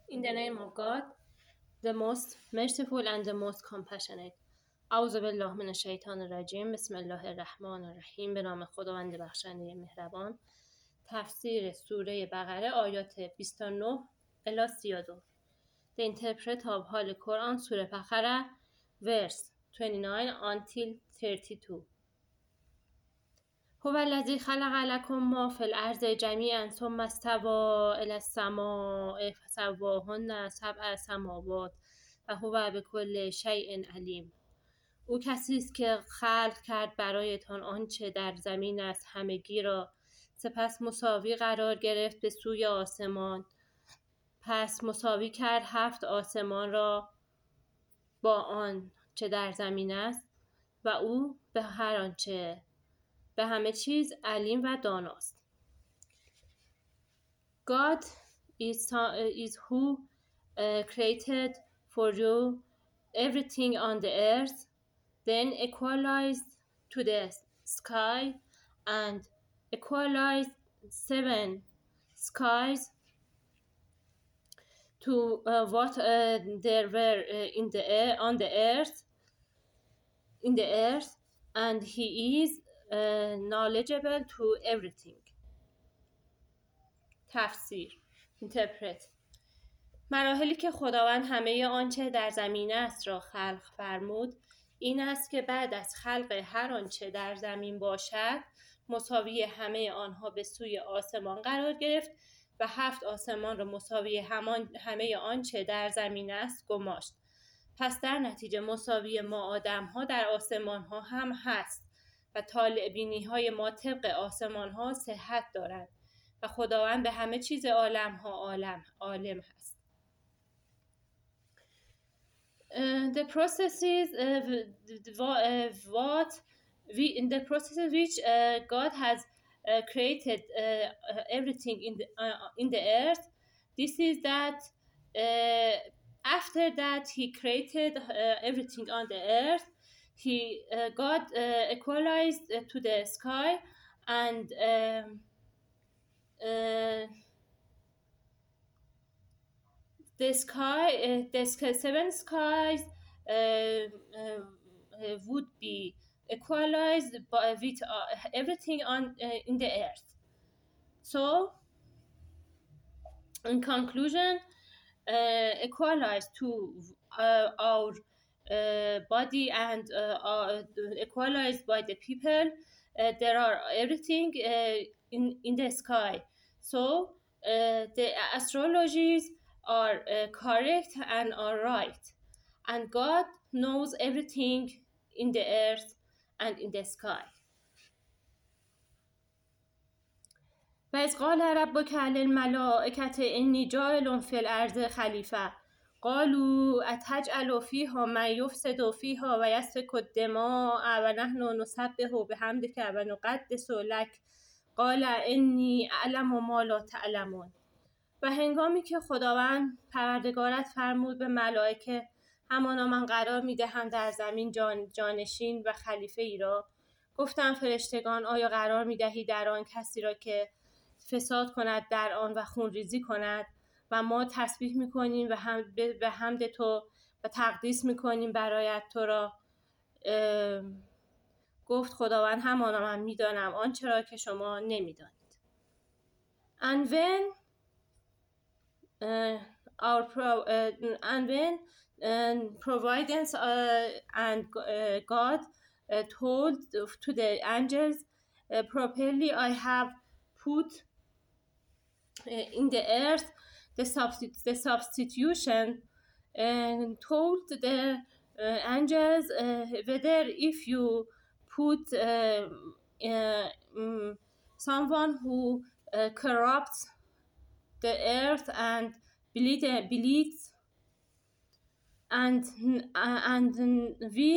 In the name of God, the most merciful and the most compassionate. اعوذ بالله من الشیطان الرجیم. بسم الله الرحمن الرحیم. به نام خداوند بخشنده مهربان. تفسیر سوره بقره آیات 29 الی 32. The interpret of Holy Quran سوره بقره verse 29 until 32. هو الذی خلق لكم ما فی الارض جمیعا ثم استوى الی السماء فسواهن سبع سماوات و هو بكل شیء علیم. او کسی است که خلق کرد برایتان آنچه در زمین است همگی را، سپس مساوی قرار گرفت به سوی آسمان. پس مساوی کرد 7 آسمان را با آن چه در زمین است و او به هر آنچه به همه چیز علیم و داناست. God is who created for you everything on the earth, then equalized to the sky and equalized 7 skies to what there were in the air on the earth in the earth, and he is knowledgeable to everything. تفسیر interpret. مراحلی که خداوند همه آنچه در زمین است را خلق فرمود این است که بعد از خلق هر آنچه در زمین باشد مساوی همه آنها به سوی آسمان قرار گرفت و 7 آسمان را مساوی همه آنچه در زمین است گماشت. پس در نتیجه مساوی ما آدم ها در آسمان ها هم هست و طالع بینی های ما طبق آسمان ها صحت دارند و خداوند به همه چیز عالم ها عالم هست. The processes what we in the process which God has created everything in the earth. This is that after that he created everything on the earth. God equalized to the sky and the 7 skies would be equalized with everything in the earth. So, in conclusion, equalized to our body and equalized by the people, there are everything in the sky. So, the astrologies are correct and are right, and God knows everything in the earth and in the sky. و اذ قال ربک للملائکة انی جاعل فی الارض خلیفة قالوا اتجعل فیها من یفسد فیها و یسفک الدماء و نحن نسبح بحمدک و نقدس لک قال انی اعلم ما لا تعلمون. و هنگامی که خداوند پروردگارت فرمود به ملائکه همانا من قرار میدهم در زمین جانشین و خلیفه ای را، گفتم فرشتگان آیا قرار میدهی در آن کسی را که فساد کند در آن و خونریزی کند و ما تسبیح میکنیم و به حمد تو و تقدیس میکنیم برایت تو را. گفت خداوند همانا من میدانم آنچه را که شما نمیدانید. And when Providence and God told to the angels, properly I have put in the earth the substitution, and told the angels whether if you put someone who corrupts the earth and bleeds, and we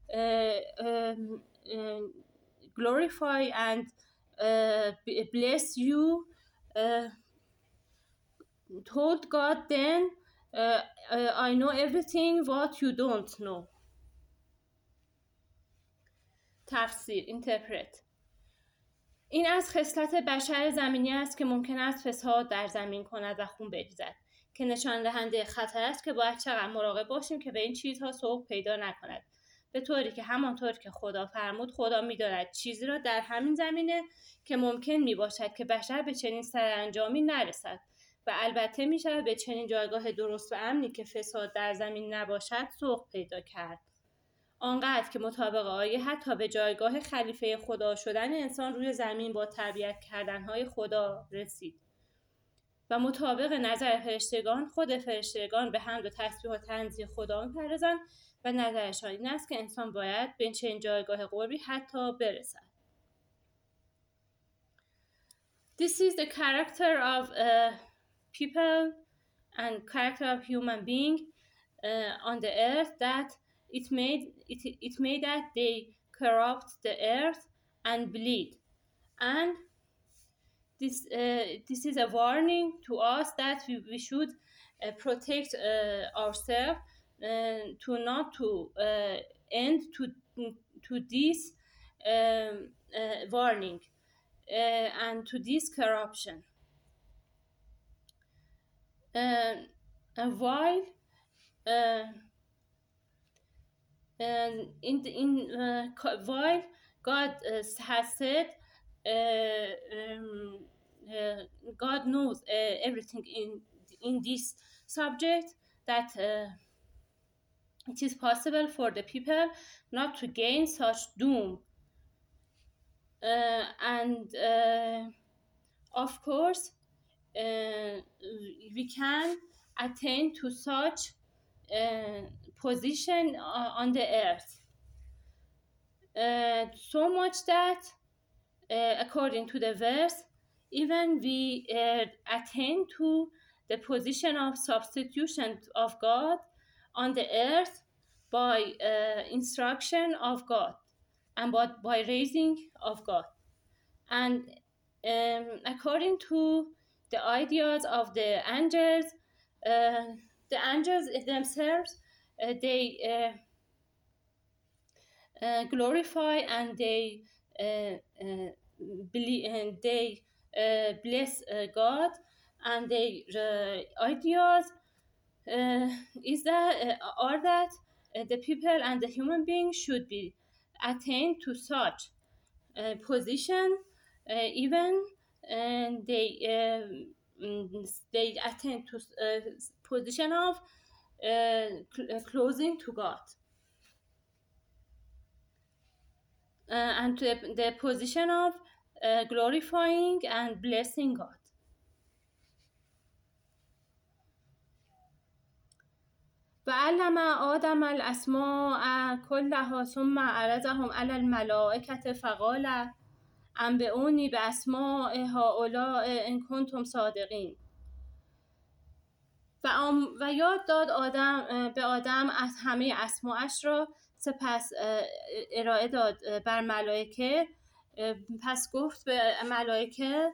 glorify and bless you. Told God then I know everything what you don't know. تفسیر interpret. این از خصلت بشر زمینی است که ممکن است فساد در زمین کند و خون بریزد. که نشان دهنده خطر است که باید چقدر مراقب باشیم که به این چیزها سوق پیدا نکند، به طوری که همانطور که خدا فرمود خدا می‌داند چیزی را در همین زمینه که ممکن میباشد که بشر به چنین سرانجامی نرسد و البته میشود به چنین جایگاه درست و امنی که فساد در زمین نباشد سوق پیدا کرد. آنقدر که مطابق آیه حتی به جایگاه خلیفه خدا شدن انسان روی زمین با تربیت کردنهای خدا رسید. و مطابق نظر فرشتگان خود فرشتگان به حمد و تسبیح و تنزیه خدا می‌پردازند و نظرشان این است که انسان باید به چنین جایگاه قربی حتی برسد. This is the character of people and character of human being on the earth, that it made that they corrupt the earth and bleed. And this is a warning to us that we should protect ourselves to not to end to this warning and to this corruption. While while God has said God knows everything in this subject, that it is possible for the people not to gain such doom, and of course we can attain to such position on the earth, so much that according to the verse, even we attain to the position of substitution of God on the earth by instruction of God and by raising of God. And according to the ideas of the angels themselves, they glorify and they believe, and they bless God, and their ideas are that the people and the human beings should be attained to such position, even they attain to position of closing to God, and to the position of glorifying and blessing God. وعلم آدم الأسماء كلها ثم عرضهم على الملائكة فقال انبئوني بأسماء هؤلاء إن كنتم صادقین. و یاد داد به آدم از همه اسماءش را، سپس ارائه داد بر ملائکه. پس گفت به ملائکه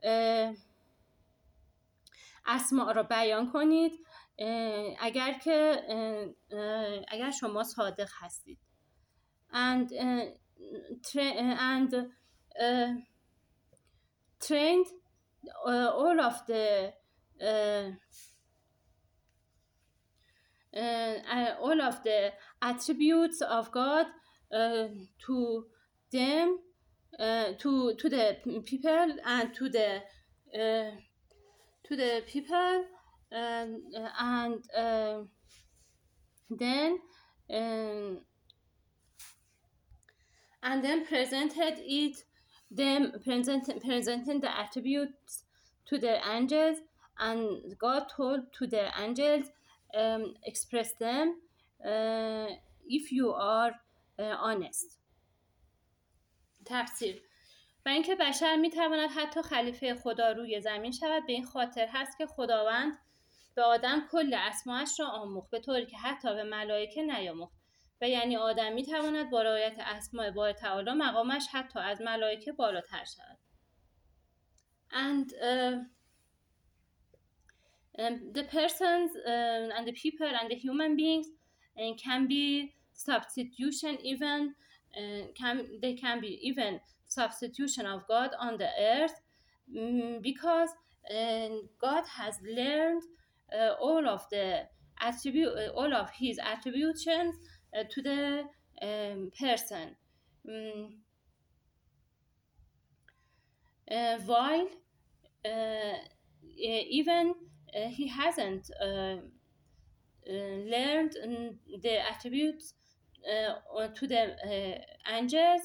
اسماء را بیان کنید اگر شما صادق هستید. and trained all of the attributes of God to them, to the people, and to the people, and then presented the attributes to the angels, and God told to the angels, express them if you are honest. تفسیر: و اینکه بشر میتواند حتی خلیفه خدا روی زمین شود به این خاطر هست که خداوند به آدم کل اسماءش را آموخت، به طوری که حتی به ملائکه نیاموخت. و یعنی آدم میتواند با رعایت اسماء باری تعالی مقامش حتی از ملائکه بالاتر شود. And the persons and the people and the human beings can be substitution, even they can be even substitution of God on the earth, because God has learned all of his attributions to the person, while even he hasn't learned the attributes to the angels,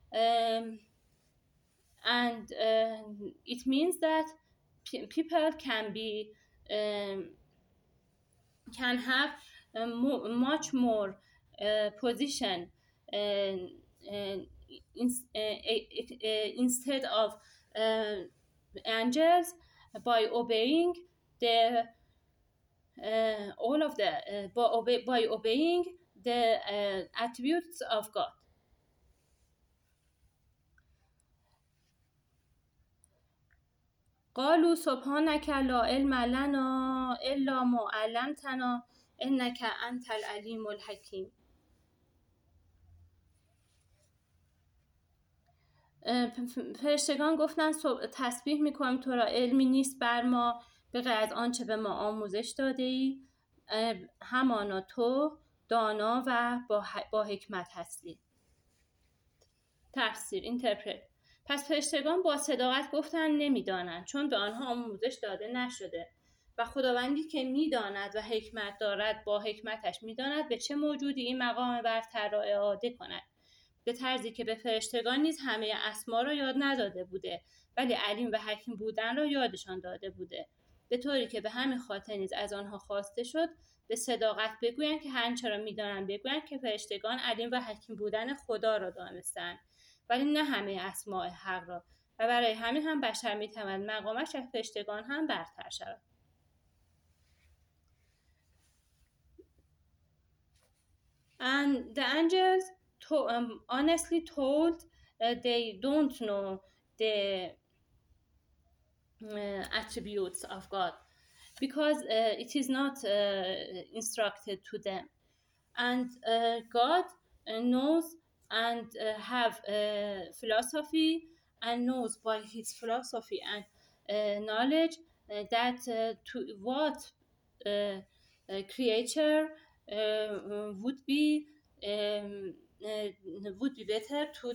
and it means that people can have much more position instead of angels by obeying the by obeying the attributes of God. قالوا سبحانك لا علم لنا إلا ما علمتنا إنك أنت العليم الحكيم. فرشتگان گفتند تسبیح میکنیم تو را، علمی نیست بر ما به غیر از آنچه به ما آموزش داده ای، همانا تو دانا و با حکمت هستی. تفسیر اینترپرت. پس فرشتگان با صداقت گفتند نمیدانند، چون به آنها آموزش داده نشده و خداوندی که میداند و حکمت دارد با حکمتش میداند به چه موجودی این مقام برتر را اعاده کند، به طرزی که به فرشتگان نیز همه اسما را یاد نداده بوده ولی علیم و حکیم بودن را یادشان داده بوده، به طوری که به همین خاطر نیز از آنها خواسته شد به صداقت بگویند که هرچه را میدانند بگویند که فرشتگان علیم و حکیم بودن خدا را دانستند ولی نه همه اسماء حق را، و برای همین هم بشر میتواند مقامش از فرشتگان هم برتر شود. And the angels honestly told they don't know the attributes of God because it is not instructed to them, and God knows and have philosophy and knows by his philosophy and knowledge that to what creature would be better to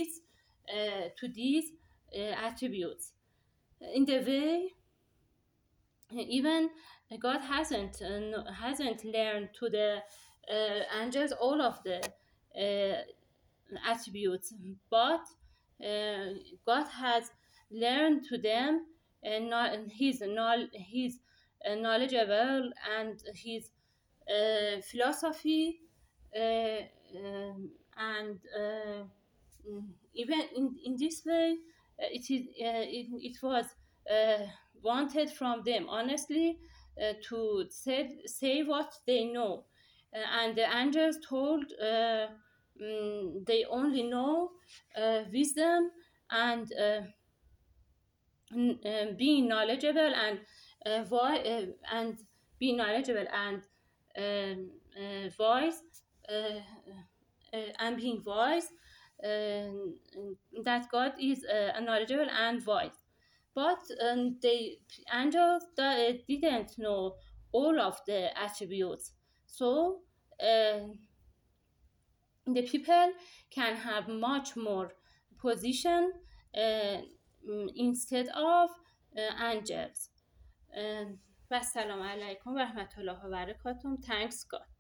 these attributes. In the way, even God hasn't learned to the angels all of the attributes, but God has learned to them his knowledgeable and his philosophy, and even in this way it was wanted from them honestly to say what they know, and the angels told they only know wisdom and being knowledgeable and being knowledgeable and wise and being wise, that God is knowledgeable and wise. But the angels didn't know all of the attributes, so the people can have much more position instead of angels. و السلام علیکم و رحمت الله و برکاته. Thanks God.